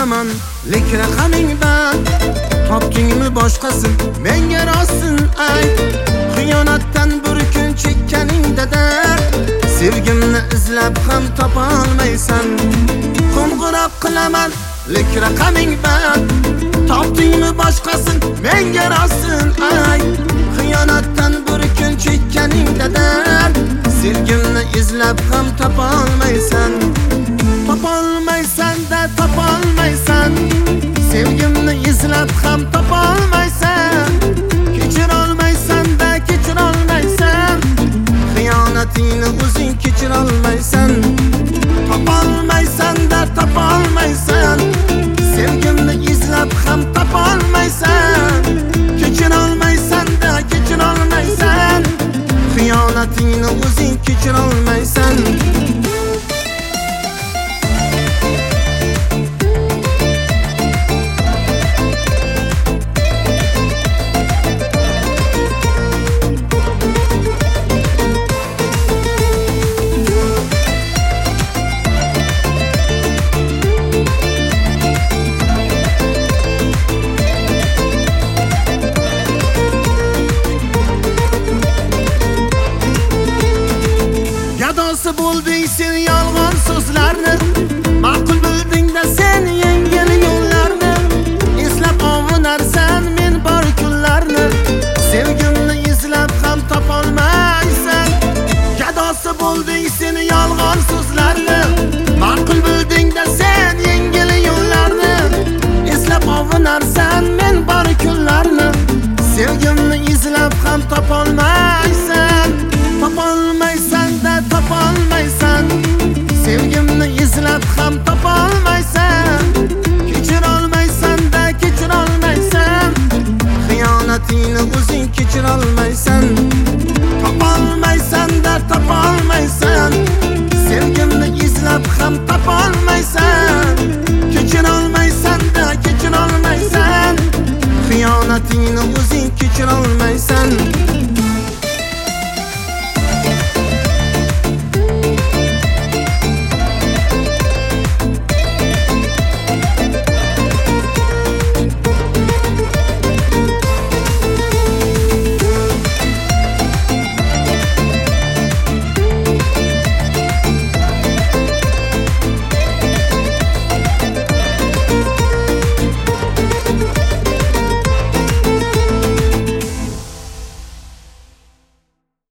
qilaman, lek raqamingdan topdingmi boshqasin, menga rostsin ayt. Xiyonatdan bir kun chekkaningda sevgimni izlab ham topa olmaysan. Qo'ng'iroq qilaman, lek raqamingdan topdingmi boshqasin, menga rostsin ayt. Xiyonatdan bir kun chekkaningda sevgimni izlab ham topa olmaysan. Topa olmaysan, sevgimni izlab ham topa olmaysan. Kechir olmaysan, xiyonatingni o'zing kechir olmaysan. Topa olmaysan, sevgimni izlab ham topa olmaysan. Kechir olmaysan, xiyonatingni o'zing kechir olmaysan. Gadosi bo'lding sen yolg'on so'zlarni, ma'qul bilding-da sen yengil yo'llarni. Eslab ovunarsan men bor kunlarni, sevgimni izlab ham topolmaysan. Gadosi bo'lding sen yolg'on so'zlarni, ma'qul bilding-da sen yengil yo'llarni. Eslab ovunarsan men bor kunlarni, sevgimni izlab ham topolmaysan. Topolmaysan, sevgimni izlab ham topolmaysan. Kechir olmaysan, xiyonatingni o'zing kechir olmaysan. Topolmaysan, sevgimni izlab ham topolmaysan. Kechir olmaysan, xiyonatingni o'zing kechir olmaysan.